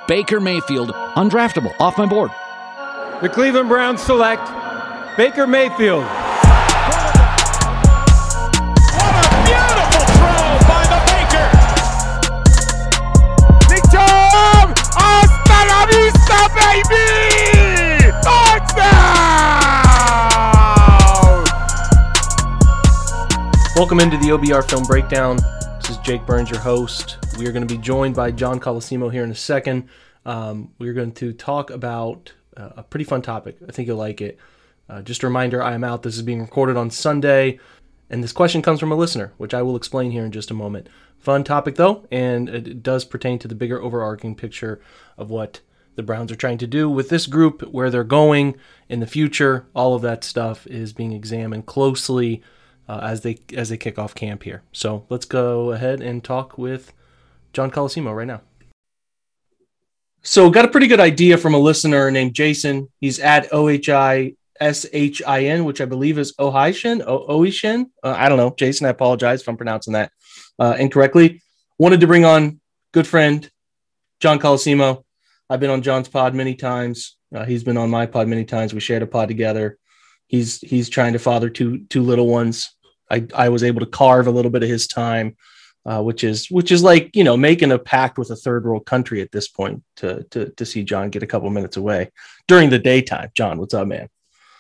Baker Mayfield, undraftable, off my board. The Cleveland Browns select Baker Mayfield. What a beautiful throw by the Baker! Big Tom! Hasta la vista, baby! Touchdown! Welcome into the OBR Film Breakdown. This is Jake Burns, your host. We are going to be joined by John Colosimo here in a second. We're going to talk about a pretty fun topic. I think you'll like it. Just a reminder, I am out. This is being recorded on Sunday, and this question comes from a listener, which I will explain here in just a moment. Fun topic, though, and it does pertain to the bigger overarching picture of what the Browns are trying to do with this group, where they're going in the future. All of that stuff is being examined closely as they kick off camp here. So let's go ahead and talk with John Colosimo right now. So got a pretty good idea from a listener named Jason. He's at OHISHIN, which I believe is Ohishin. I don't know. Jason, I apologize if I'm pronouncing that incorrectly. Wanted to bring on good friend John Colosimo. I've been on John's pod many times. He's been on my pod many times. We shared a pod together. He's trying to father two little ones. I was able to carve a little bit of his time, which is like, you know, making a pact with a third world country at this point to see John get a couple minutes away during the daytime. John, what's up, man?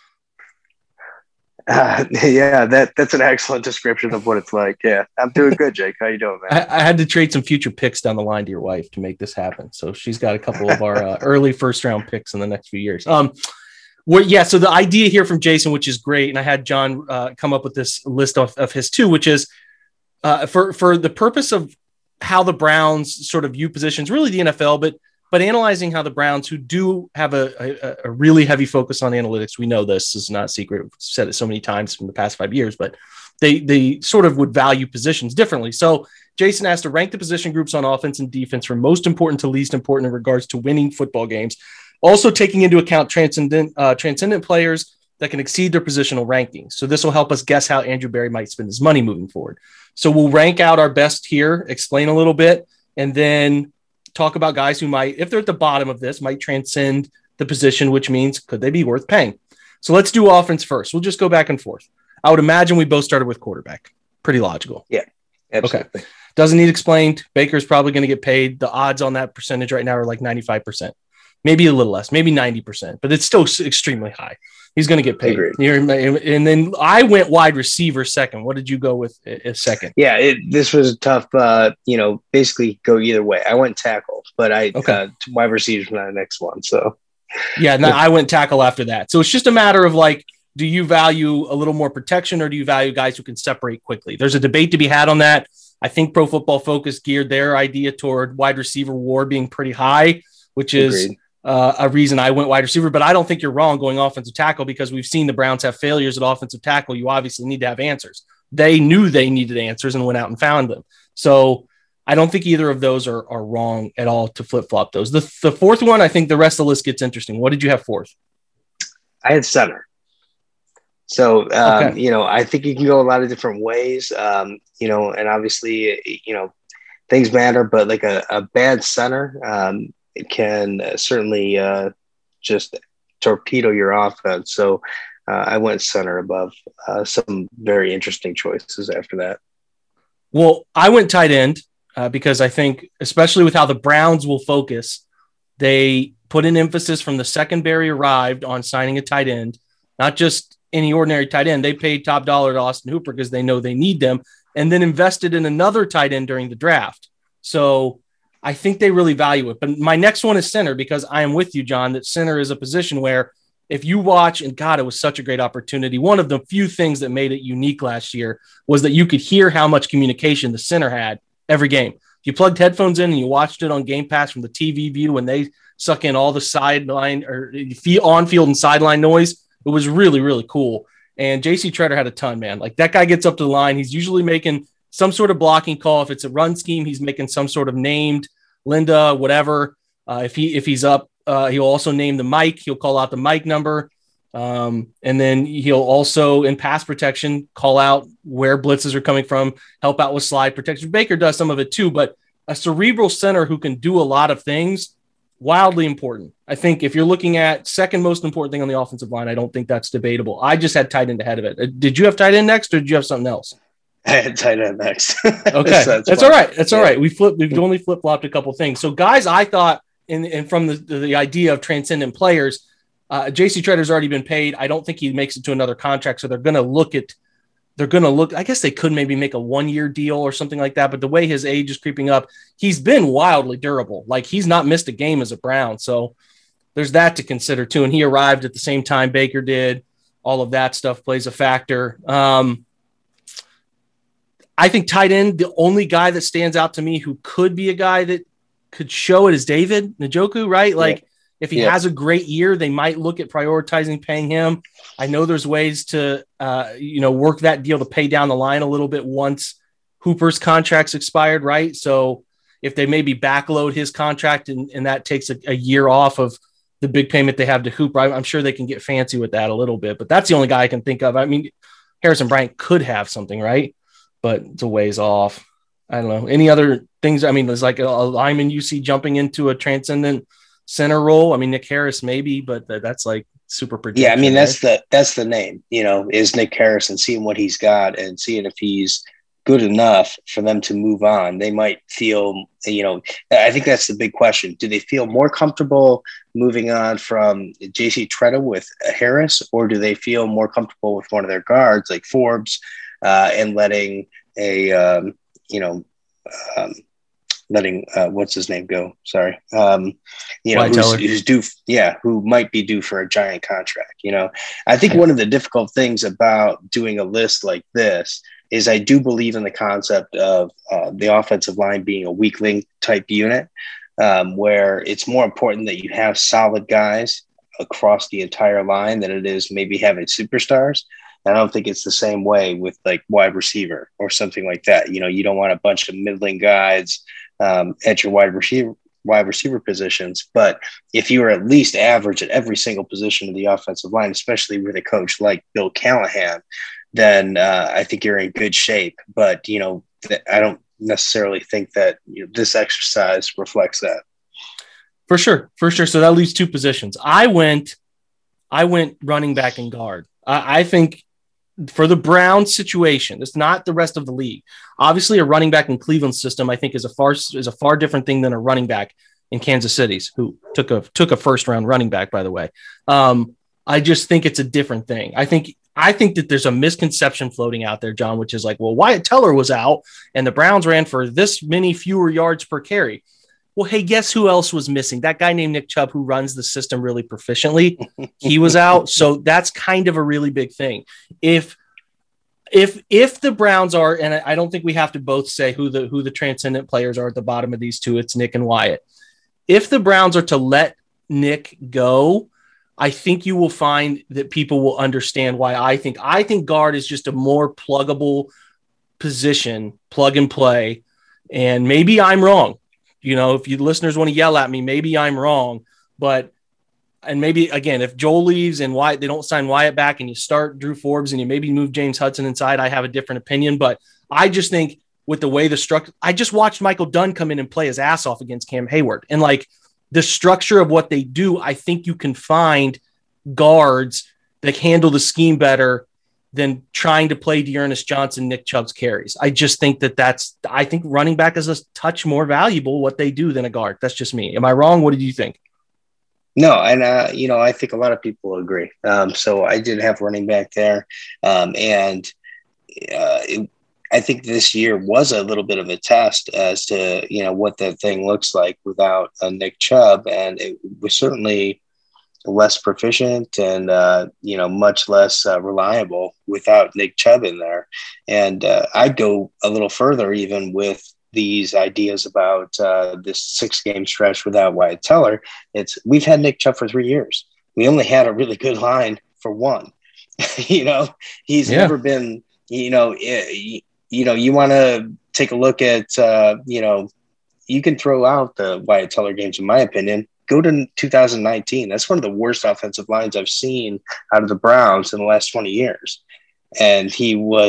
Yeah, that's an excellent description of what it's like. Yeah, I'm doing good, Jake. How you doing, man? I had to trade some future picks down the line to your wife to make this happen. So she's got a couple of our early first round picks in the next few years. So the idea here from Jason, which is great, and I had John come up with this list of his too, which is for the purpose of how the Browns sort of view positions, really the NFL, but analyzing how the Browns, who do have a really heavy focus on analytics, we know this is not a secret. We've said it so many times from the past 5 years, but they sort of would value positions differently. So Jason asked to rank the position groups on offense and defense from most important to least important in regards to winning football games, also taking into account transcendent players that can exceed their positional rankings. So this will help us guess how Andrew Berry might spend his money moving forward. So we'll rank out our best here, explain a little bit, and then talk about guys who might, if they're at the bottom of this, might transcend the position, which means could they be worth paying? So let's do offense first. We'll just go back and forth. I would imagine we both started with quarterback. Pretty logical. Yeah, absolutely. Okay. Doesn't need explained. Baker's probably going to get paid. The odds on that percentage right now are like 95%. Maybe a little less, maybe 90%, but it's still extremely high. He's going to get paid. And then I went wide receiver second. What did you go with second? Yeah, this was a tough, basically go either way. I went tackle, but wide receiver's my next one. So yeah, no, I went tackle after that. So it's just a matter of like, do you value a little more protection or do you value guys who can separate quickly? There's a debate to be had on that. I think Pro Football Focus geared their idea toward wide receiver war being pretty high, which is a reason I went wide receiver, but I don't think you're wrong going offensive tackle because we've seen the Browns have failures at offensive tackle. You obviously need to have answers. They knew they needed answers and went out and found them. So I don't think either of those are wrong at all to flip-flop those. The fourth one, I think the rest of the list gets interesting. What did you have fourth? I had center. So, I think you can go a lot of different ways, and obviously, things matter, but like a bad center, it can certainly just torpedo your offense. So I went center above some very interesting choices after that. Well, I went tight end because I think, especially with how the Browns will focus, they put an emphasis from the second Berry arrived on signing a tight end, not just any ordinary tight end. They paid top dollar to Austin Hooper because they know they need them, and then invested in another tight end during the draft. So I think they really value it. But my next one is center because I am with you, John, that center is a position where if you watch, and God, it was such a great opportunity. One of the few things that made it unique last year was that you could hear how much communication the center had every game. If you plugged headphones in and you watched it on Game Pass from the TV view when they suck in all the sideline or on-field and sideline noise, it was really, really cool. And J.C. Treader had a ton, man. Like that guy gets up to the line. He's usually making some sort of blocking call. If it's a run scheme, he's making some sort of named Linda, whatever. If he's up, he'll also name the mic. He'll call out the mic number. And then he'll also, in pass protection, call out where blitzes are coming from, help out with slide protection. Baker does some of it too, but a cerebral center who can do a lot of things wildly important. I think if you're looking at second most important thing on the offensive line, I don't think that's debatable. I just had tight end ahead of it. Did you have tight end next, or did you have something else? I had tight end next. Okay, so that's all right. That's all right. We've only flip flopped a couple things. So, guys, I thought, and from the idea of transcendent players, J.C. Tretter's already been paid. I don't think he makes it to another contract, so they're going to look. I guess they could maybe make a 1-year deal or something like that. But the way his age is creeping up, he's been wildly durable. Like, he's not missed a game as a Brown. So there's that to consider too. And he arrived at the same time Baker did. All of that stuff plays a factor. I think tight end, the only guy that stands out to me who could be a guy that could show it is David Njoku, right? Like, if he has a great year, they might look at prioritizing paying him. I know there's ways to, work that deal to pay down the line a little bit once Hooper's contract's expired, right? So if they maybe backload his contract and that takes a year off of the big payment they have to Hooper, I'm sure they can get fancy with that a little bit. But that's the only guy I can think of. I mean, Harrison Bryant could have something, right? But it's a ways off. I don't know. Any other things? I mean, there's like a lineman you see jumping into a transcendent center role. I mean, Nick Harris maybe, but that's like super prediction. Yeah, I mean, that's the name, is Nick Harris, and seeing what he's got and seeing if he's good enough for them to move on. They might feel, I think that's the big question. Do they feel more comfortable moving on from J.C. Tretter with Harris, or do they feel more comfortable with one of their guards like Forbes and letting what's his name go? Sorry. Who's due. Yeah. Who might be due for a giant contract. I think one of the difficult things about doing a list like this is I do believe in the concept of the offensive line being a weak link type unit, where it's more important that you have solid guys across the entire line than it is maybe having superstars. I don't think it's the same way with like wide receiver or something like that. You don't want a bunch of middling guys at your wide receiver positions. But if you are at least average at every single position of the offensive line, especially with a coach like Bill Callahan, then I think you're in good shape. But, I don't necessarily think that this exercise reflects that. For sure. So that leaves two positions. I went running back and guard. I think for the Browns situation, it's not the rest of the league. Obviously, a running back in Cleveland's system, I think, is a far different thing than a running back in Kansas City's, who took a first round running back, by the way. I just think it's a different thing. I think that there's a misconception floating out there, John, which is like, well, Wyatt Teller was out and the Browns ran for this many fewer yards per carry. Well, hey, guess who else was missing? That guy named Nick Chubb, who runs the system really proficiently. He was out. So that's kind of a really big thing. If the Browns are, and I don't think we have to both say who the transcendent players are at the bottom of these two, it's Nick and Wyatt. If the Browns are to let Nick go, I think you will find that people will understand why I think guard is just a more pluggable position, plug and play. And maybe I'm wrong. If you listeners want to yell at me, maybe I'm wrong, and maybe again, if Joel leaves and Wyatt, they don't sign Wyatt back and you start Drew Forbes and you maybe move James Hudson inside, I have a different opinion, but I just think with the way the structure, I just watched Michael Dunn come in and play his ass off against Cam Hayward, and like the structure of what they do, I think you can find guards that handle the scheme better than trying to play Dearness Johnson, Nick Chubb's carries. I just think I think running back is a touch more valuable what they do than a guard. That's just me. Am I wrong? What did you think? No. And, I think a lot of people agree. So I did have running back there. I think this year was a little bit of a test as to, what that thing looks like without Nick Chubb. And it was certainly less proficient and, much less reliable without Nick Chubb in there. And I'd go a little further even with these ideas about this 6-game stretch without Wyatt Teller. We've had Nick Chubb for 3 years. We only had a really good line for one. He's never been, you want to take a look at, you can throw out the Wyatt Teller games, in my opinion. Go to 2019. That's one of the worst offensive lines I've seen out of the Browns in the last 20 years. And he was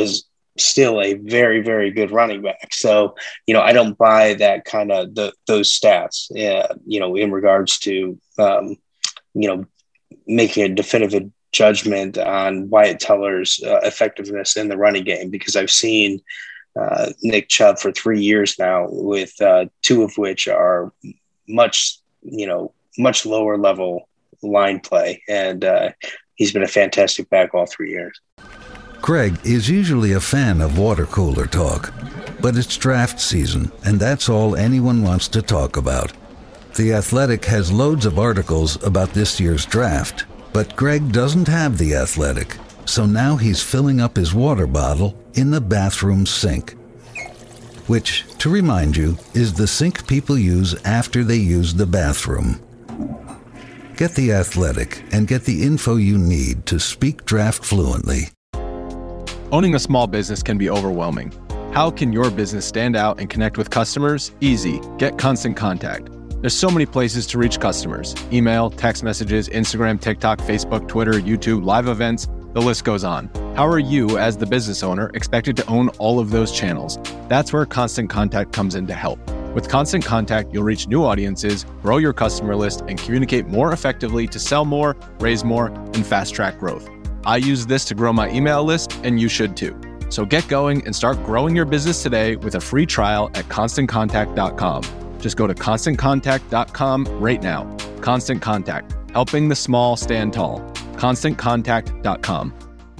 still a very, very good running back. So, I don't buy that kind of those stats, in regards to, making a definitive judgment on Wyatt Teller's effectiveness in the running game, because I've seen Nick Chubb for 3 years now, with 2 of which are much lower level line play. And he's been a fantastic back all 3 years. Greg is usually a fan of water cooler talk, but it's draft season, and that's all anyone wants to talk about. The Athletic has loads of articles about this year's draft, but Greg doesn't have The Athletic, so now he's filling up his water bottle in the bathroom sink, which, to remind you, is the sink people use after they use the bathroom. Get The Athletic and get the info you need to speak draft fluently. Owning a small business can be overwhelming. How can your business stand out and connect with customers? Easy. Get Constant Contact. There's so many places to reach customers. Email, text messages, Instagram, TikTok, Facebook, Twitter, YouTube, live events, the list goes on. How are you, as the business owner, expected to own all of those channels? That's where Constant Contact comes in to help. With Constant Contact, you'll reach new audiences, grow your customer list, and communicate more effectively to sell more, raise more, and fast-track growth. I use this to grow my email list, and you should too. So get going and start growing your business today with a free trial at ConstantContact.com. Just go to ConstantContact.com right now. Constant Contact, helping the small stand tall. ConstantContact.com.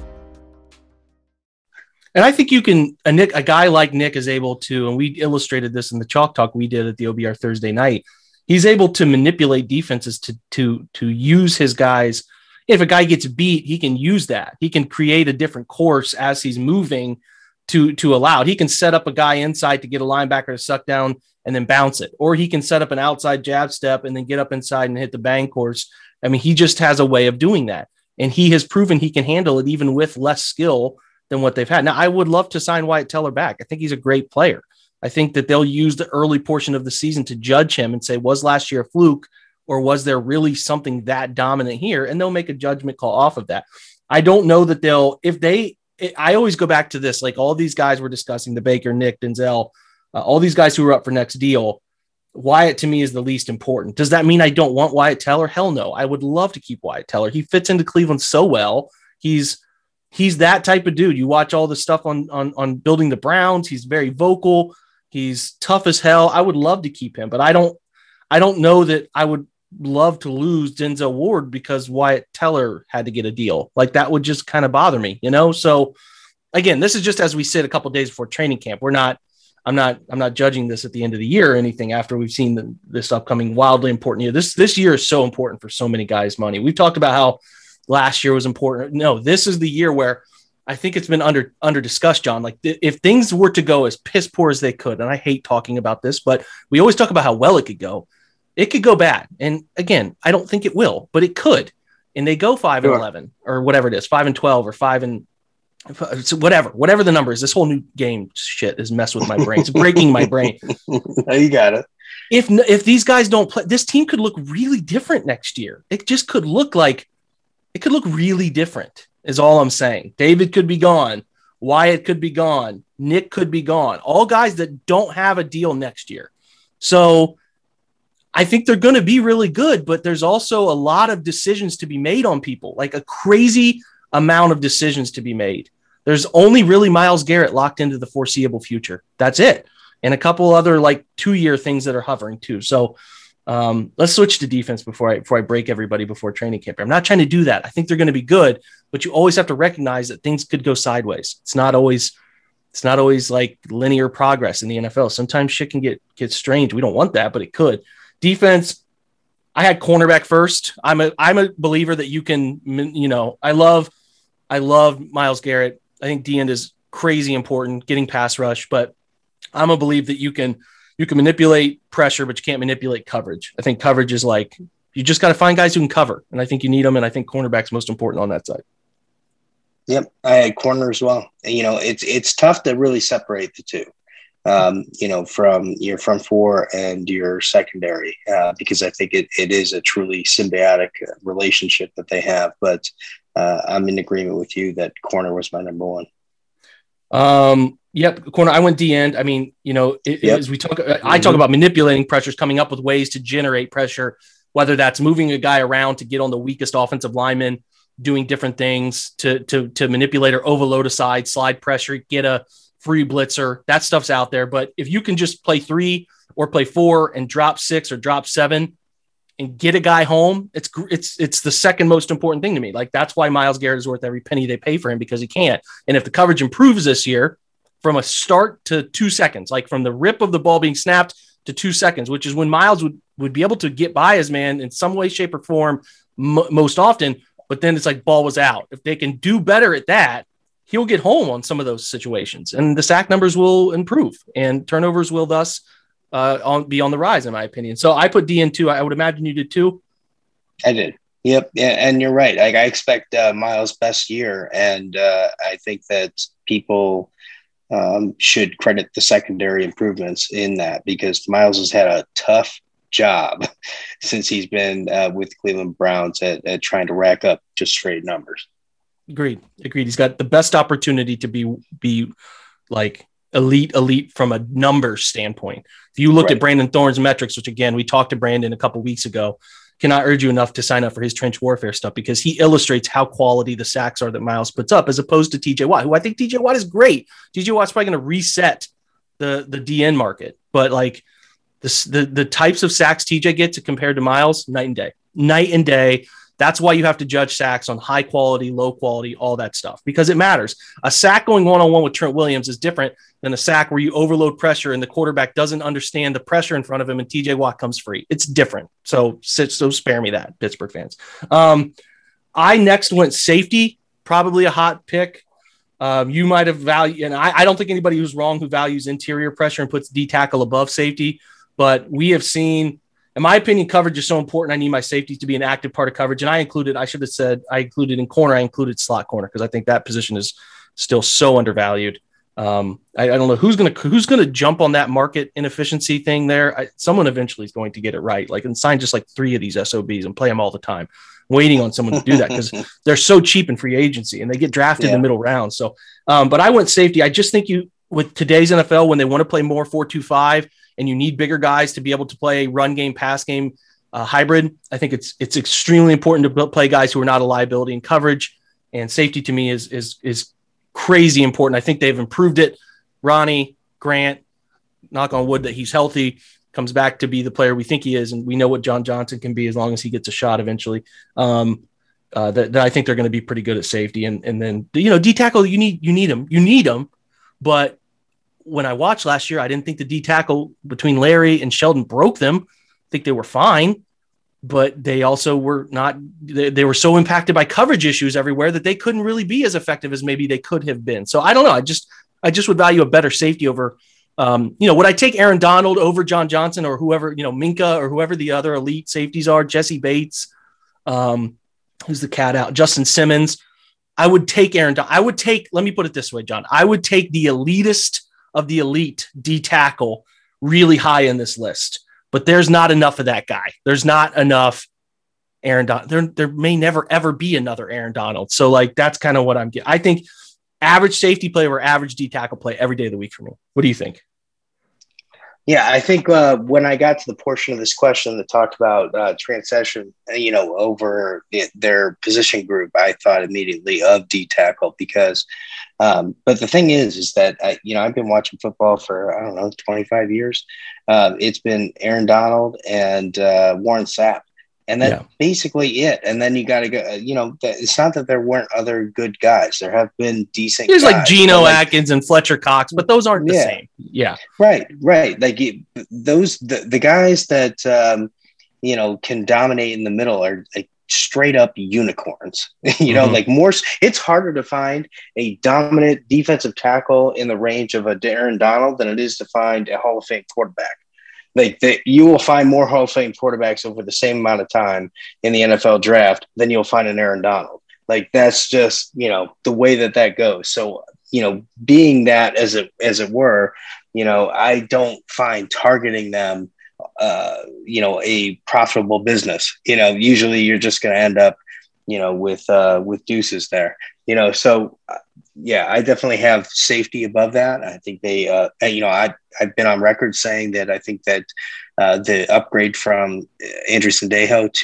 And I think you can, a guy like Nick is able to, and we illustrated this in the Chalk Talk we did at the OBR Thursday night. He's able to manipulate defenses to use his guys. If a guy gets beat, he can use that. He can create a different course as he's moving to allow it. He can set up a guy inside to get a linebacker to suck down and then bounce it. Or he can set up an outside jab step and then get up inside and hit the bang course. I mean, he just has a way of doing that. And he has proven he can handle it even with less skill than what they've had. Now, I would love to sign Wyatt Teller back. I think he's a great player. I think that they'll use the early portion of the season to judge him and say, was last year a fluke? Or was there really something that dominant here? And they'll make a judgment call off of that. I don't know that I always go back to this, like all these guys we're discussing, the Baker, Nick, Denzel, all these guys who are up for next deal. Wyatt to me is the least important. Does that mean I don't want Wyatt Teller? Hell no. I would love to keep Wyatt Teller. He fits into Cleveland so well. He's that type of dude. You watch all the stuff on building the Browns. He's very vocal. He's tough as hell. I would love to keep him, but I don't know that I would love to lose Denzel Ward because Wyatt Teller had to get a deal. Like that would just kind of bother me, So again, this is just as we sit a couple of days before training camp. I'm not judging this at the end of the year or anything after we've seen this upcoming wildly important year. This year is so important for so many guys' money. We've talked about how last year was important. No, this is the year where I think it's been under discussed, John. Like if things were to go as piss poor as they could, and I hate talking about this, but we always talk about how well it could go. It could go bad. And again, I don't think it will, but it could. And they go 5-11 or whatever it is, 5-12 or 5 and whatever the number is. This whole new game shit is messing with my brain. It's breaking my brain. You got it. If these guys don't play, this team could look really different next year. It just could look really different is all I'm saying. David could be gone. Wyatt could be gone. Nick could be gone. All guys that don't have a deal next year. So I think they're going to be really good, but there's also a lot of decisions to be made on people, like a crazy amount of decisions to be made. There's only really Myles Garrett locked into the foreseeable future. That's it. And a couple other like 2-year things that are hovering too. So let's switch to defense before I break everybody before training camp. I'm not trying to do that. I think they're going to be good, but you always have to recognize that things could go sideways. It's not always like linear progress in the NFL. Sometimes shit can get strange. We don't want that, but it could. Defense, I had cornerback first. I'm a believer that you can, I love Myles Garrett. I think D-end is crazy important, getting pass rush, but I'm a believer that you can manipulate pressure, but you can't manipulate coverage. I think coverage is like, you just got to find guys who can cover. And I think you need them. And I think cornerback's most important on that side. Yep. I had corner as well. It's tough to really separate the two. From your front four and your secondary, because I think it is a truly symbiotic relationship that they have. But I'm in agreement with you that corner was my number one. Yep, corner. I went D end. I mean, as we talk, I talk about manipulating pressures, coming up with ways to generate pressure, whether that's moving a guy around to get on the weakest offensive lineman, doing different things to manipulate or overload a side, slide pressure, get a free blitzer. That stuff's out there. But if you can just play 3 or play 4 and drop 6 or drop 7 and get a guy home, it's the second most important thing to me. Like, that's why Myles Garrett is worth every penny they pay for him, because he can't. And if the coverage improves this year from a start to 2 seconds, like from the rip of the ball being snapped to 2 seconds, which is when Myles would be able to get by his man in some way, shape, or form most often. But then it's like ball was out. If they can do better at that, he'll get home on some of those situations, and the sack numbers will improve, and turnovers will thus be on the rise, in my opinion. So I put D in 2. I would imagine you did too. I did. Yep. Yeah, and you're right. Like, I expect Myles' best year, and I think that people should credit the secondary improvements in that, because Myles has had a tough job since he's been with the Cleveland Browns at trying to rack up just straight numbers. Agreed. He's got the best opportunity to be like elite from a numbers standpoint. If you looked at Brandon Thorne's metrics, which again, we talked to Brandon a couple weeks ago, cannot urge you enough to sign up for his trench warfare stuff, because he illustrates how quality the sacks are that Myles puts up, as opposed to TJ Watt, who I think TJ Watt is great. TJ Watt's probably going to reset the DN market, but like the types of sacks TJ gets compared to Myles, night and day. That's why you have to judge sacks on high quality, low quality, all that stuff, because it matters. A sack going one-on-one with Trent Williams is different than a sack where you overload pressure and the quarterback doesn't understand the pressure in front of him and TJ Watt comes free. It's different. So spare me that, Pittsburgh fans. I next went safety, probably a hot pick. You might have valued, and I don't think anybody who's wrong who values interior pressure and puts D tackle above safety, but we have seen, in my opinion, coverage is so important. I need my safeties to be an active part of coverage. And I included in corner, I included slot corner, because I think that position is still so undervalued. I don't know who's going to jump on that market inefficiency thing there. Someone eventually is going to get it right. Like, and sign just like 3 of these SOBs and play them all the time, waiting on someone to do that, because they're so cheap in free agency and they get drafted in the middle round. So, but I went safety. I just think with today's NFL, when they want to play more 4-2-5, and you need bigger guys to be able to play run game, pass game, hybrid, I think it's extremely important to play guys who are not a liability in coverage. And safety to me is crazy important. I think they've improved it. Ronnie Grant, knock on wood that he's healthy, comes back to be the player we think he is, and we know what John Johnson can be as long as he gets a shot eventually. That I think they're going to be pretty good at safety. And then D tackle, you need them, but when I watched last year, I didn't think the D tackle between Larry and Sheldon broke them. I think they were fine, but they also were not, they were so impacted by coverage issues everywhere that they couldn't really be as effective as maybe they could have been. So I don't know. I just would value a better safety over, would I take Aaron Donald over John Johnson or whoever, Minka or whoever the other elite safeties are, Jesse Bates, who's the cat out, Justin Simmons. I would take let me put it this way, John, I would take the elitist of the elite D tackle really high in this list, but there's not enough of that guy. There's not enough Aaron Donald. There may never, ever be another Aaron Donald. So like, that's kind of what I'm getting. I think average safety play over average D tackle play every day of the week for me. What do you think? Yeah, I think when I got to the portion of this question that talked about transition, over their position group, I thought immediately of D tackle because, but the thing is that, I've been watching football for, 25 years. It's been Aaron Donald and Warren Sapp. And that's basically it. And then you got to go, it's not that there weren't other good guys. There have been decent guys. There's like Geno Atkins and Fletcher Cox, but those aren't the same. Yeah. Right. Like the guys that, can dominate in the middle are like straight up unicorns, like more, it's harder to find a dominant defensive tackle in the range of a Aaron Donald than it is to find a Hall of Fame quarterback. You will find more Hall of Fame quarterbacks over the same amount of time in the NFL draft than you'll find an Aaron Donald. Like, that's just, the way that goes. So, being that as it were, I don't find targeting them, a profitable business. Usually you're just going to end up, with deuces there, so Yeah, I definitely have safety above that. I think they, I've been on record saying that I think that the upgrade from Andrew Sandejo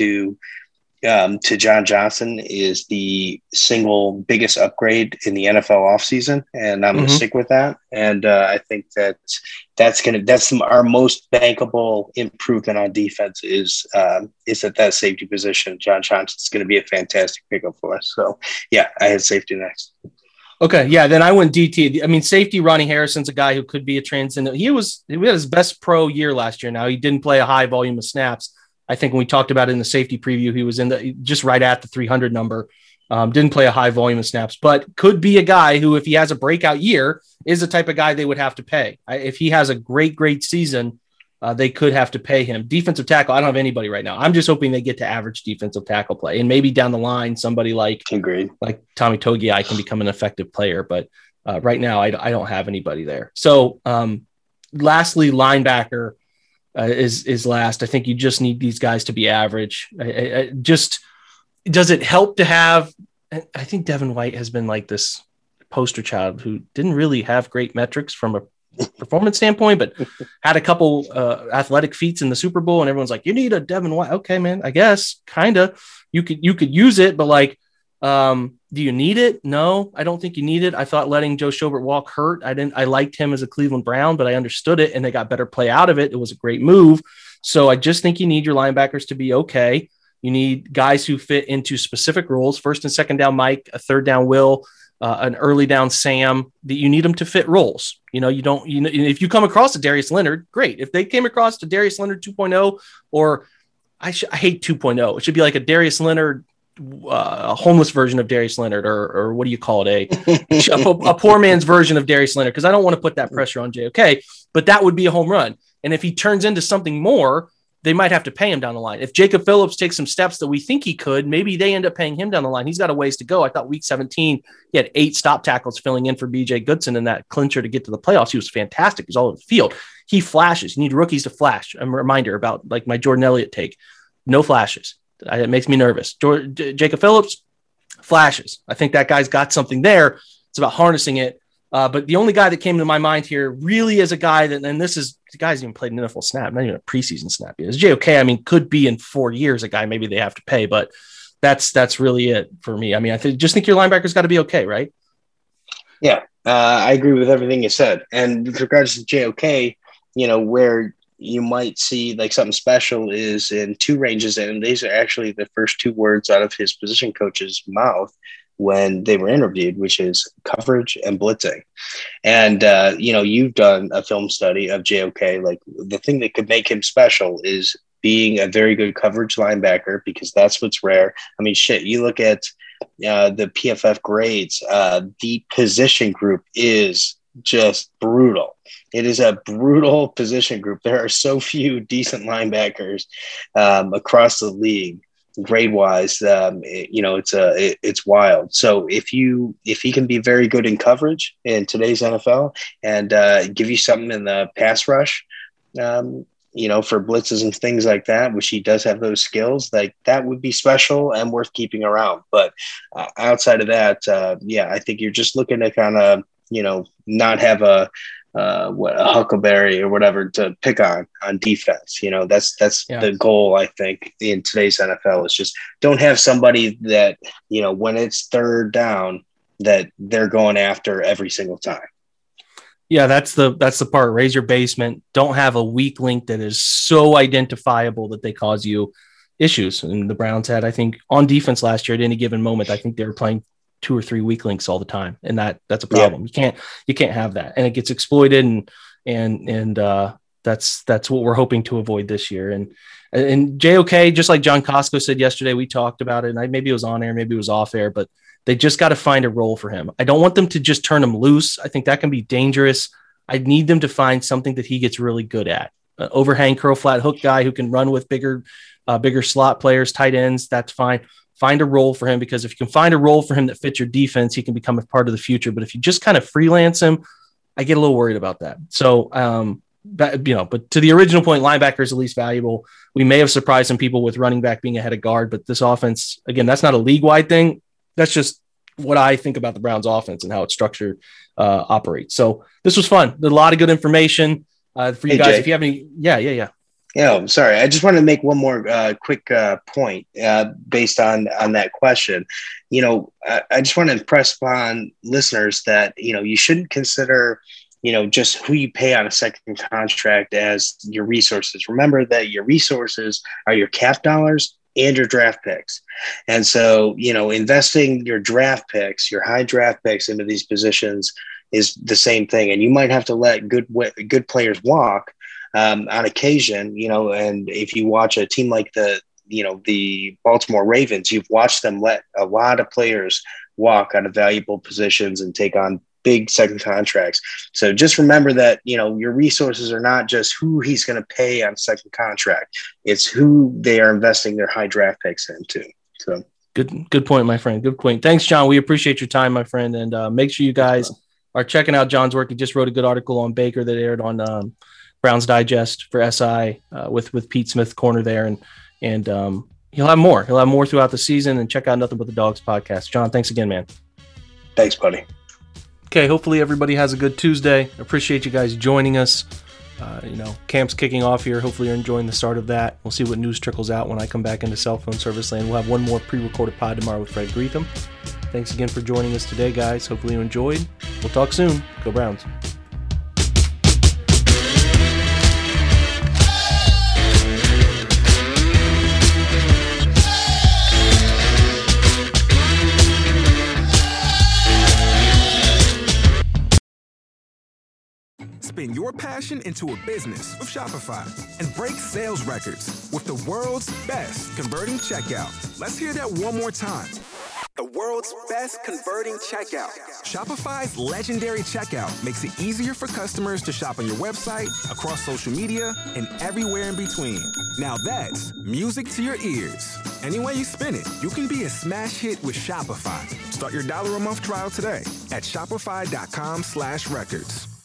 to John Johnson is the single biggest upgrade in the NFL offseason, and I'm going to stick with that. And I think that's our most bankable improvement on defense is at that safety position. John Johnson's going to be a fantastic pickup for us. So yeah, I had safety next. Okay, yeah. Then I went DT. I mean, safety. Ronnie Harrison's a guy who could be a transcendent. He had his best pro year last year. Now he didn't play a high volume of snaps. I think when we talked about it in the safety preview, he was just right at the 300 number. Didn't play a high volume of snaps, but could be a guy who, if he has a breakout year, is the type of guy they would have to pay. If he has a great season, they could have to pay him. Defensive tackle, I don't have anybody right now. I'm just hoping they get to average defensive tackle play, and maybe down the line, somebody like Tommy Togiai can become an effective player. But right now, I don't have anybody there. So lastly, linebacker is last. I think you just need these guys to be average. Does it help to have, I think Devin White has been like this poster child who didn't really have great metrics from a performance standpoint, but had a couple athletic feats in the Super Bowl, and everyone's like, you need a Devin White. Okay, man, I guess kind of you could use it, but like, do you need it? No, I don't think you need it. I thought letting Joe Schobert walk hurt. I liked him as a Cleveland Brown, but I understood it and they got better play out of it. It was a great move. So I just think you need your linebackers to be okay. You need guys who fit into specific roles, first and second down Mike, a third down Will, an early down Sam. That you need them to fit roles. If you come across a Darius Leonard, great. If they came across a Darius Leonard 2.0, or I hate 2.0, it should be like a Darius Leonard, a homeless version of Darius Leonard, or what do you call it? A poor man's version of Darius Leonard. Cause I don't want to put that pressure on JOK, but that would be a home run. And if he turns into something more, they might have to pay him down the line. If Jacob Phillips takes some steps that we think he could, maybe they end up paying him down the line. He's got a ways to go. I thought week 17, he had 8 stop tackles filling in for BJ Goodson in that clincher to get to the playoffs. He was fantastic. He's all over the field. He flashes. You need rookies to flash. A reminder about like my Jordan Elliott take. No flashes. It makes me nervous. Jacob Phillips flashes. I think that guy's got something there. It's about harnessing it. But the only guy that came to my mind here really is a guy that, and this is the guy's even played an NFL snap, not even a preseason snap yet. Is JOK. I mean, could be in 4 years a guy maybe they have to pay, but that's really it for me. I mean, I just think your linebacker's got to be okay, right? Yeah, I agree with everything you said. And with regards to JOK, where you might see like something special is in 2 ranges, and these are actually the first 2 words out of his position coach's mouth when they were interviewed, which is coverage and blitzing. And, you've done a film study of JOK. Like the thing that could make him special is being a very good coverage linebacker, because that's what's rare. I mean, shit, you look at the PFF grades, the position group is just brutal. It is a brutal position group. There are so few decent linebackers across the league. Grade wise, it's wild. So if he can be very good in coverage in today's NFL and give you something in the pass rush, for blitzes and things like that, which he does have those skills, like that would be special and worth keeping around. But outside of that, I think you're just looking to kind of, not have a Huckleberry or whatever to pick on defense. That's the goal, I think, in today's NFL is just don't have somebody that, when it's third down, that they're going after every single time. Yeah, that's the part. Raise your basement. Don't have a weak link that is so identifiable that they cause you issues. And the Browns had, I think, on defense last year at any given moment, I think they were playing 2 or 3 weak links all the time. And that's a problem. Yeah. You can't have that. And it gets exploited and that's what we're hoping to avoid this year. And JOK, just like John Costco said yesterday, we talked about it, and maybe it was on air, maybe it was off air, but they just got to find a role for him. I don't want them to just turn him loose. I think that can be dangerous. I need them to find something that he gets really good at. Overhang, curl, flat, hook guy who can run with bigger slot players, tight ends. That's fine. Find a role for him, because if you can find a role for him that fits your defense, he can become a part of the future. But if you just kind of freelance him, I get a little worried about that. So, but to the original point, linebacker is the least valuable. We may have surprised some people with running back being ahead of guard, but this offense, again, that's not a league-wide thing. That's just what I think about the Browns offense and how it's structured, operates. So this was fun. There's a lot of good information for you guys. Jay, if you have any, yeah. Yeah, I'm sorry. I just wanted to make one more quick point based on that question. I just want to impress upon listeners that, you shouldn't consider, just who you pay on a second contract as your resources. Remember that your resources are your cap dollars and your draft picks. And so, investing your draft picks, your high draft picks into these positions is the same thing. And you might have to let good players walk on occasion, and if you watch a team like the Baltimore Ravens, you've watched them let a lot of players walk out of valuable positions and take on big second contracts. So just remember that, your resources are not just who he's going to pay on second contract. It's who they are investing their high draft picks into. So good point, my friend. Good point. Thanks, John. We appreciate your time, my friend. And make sure you guys are checking out John's work. He just wrote a good article on Baker that aired on Browns Digest for SI with Pete Smith corner there. And he'll have more. He'll have more throughout the season. And check out Nothing But the Dogs podcast. John, thanks again, man. Thanks, buddy. Okay, hopefully everybody has a good Tuesday. Appreciate you guys joining us. Camp's kicking off here. Hopefully you're enjoying the start of that. We'll see what news trickles out when I come back into cell phone service land. We'll have one more pre-recorded pod tomorrow with Fred Greetham. Thanks again for joining us today, guys. Hopefully you enjoyed. We'll talk soon. Go Browns. Spin your passion into a business with Shopify and break sales records with the world's best converting checkout. Let's hear that one more time. The world's best converting checkout. Shopify's legendary checkout makes it easier for customers to shop on your website, across social media, and everywhere in between. Now that's music to your ears. Any way you spin it, you can be a smash hit with Shopify. Start your $1 a month trial today at shopify.com/records.